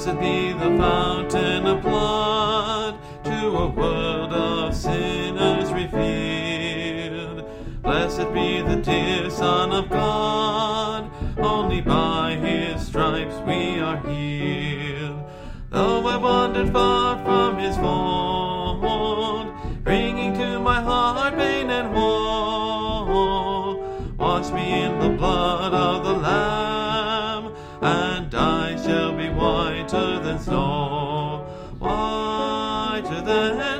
Blessed be the fountain of blood, to a world of sinners revealed. Blessed be the dear Son of God, only by his stripes we are healed. Though I wandered far from his fold, bringing to my heart pain and woe, wash me in the blood of the Lamb, and I shall be whiter than snow, whiter than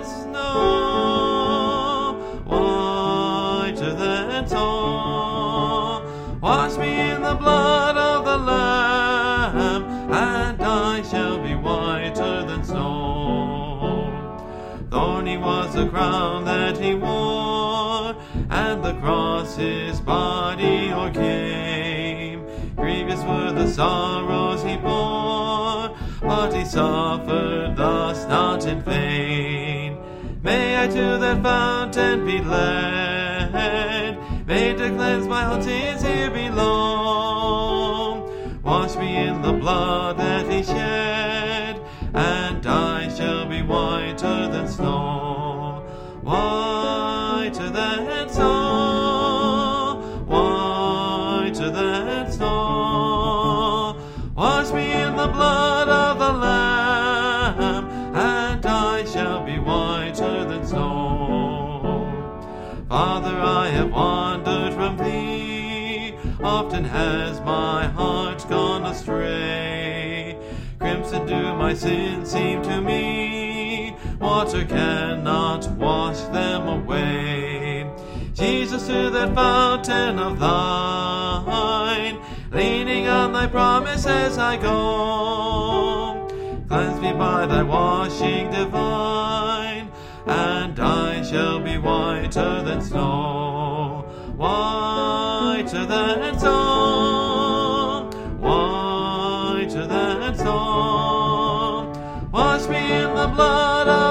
snow, whiter than snow. Wash me in the blood of the Lamb, and I shall be whiter than snow. Thorny was the crown that he wore, and the cross his body o'ercame. Grievous were the sorrows he bore, but he suffered thus not in vain. May I to that fountain be led, made to cleanse my own sins here below. Wash me in the blood that he shed, and I shall be whiter than snow, whiter than snow, whiter than snow. Wash me in the blood of the Lamb, and I shall be whiter than snow. Father, I have wandered from thee, often has my heart gone astray. Crimson do my sins seem to me, water cannot wash them away. Jesus, to that fountain of thine, leaning on thy promises I go. Cleanse me by thy washing divine, and I shall be whiter than snow, whiter than snow, whiter than snow. Wash me in the blood of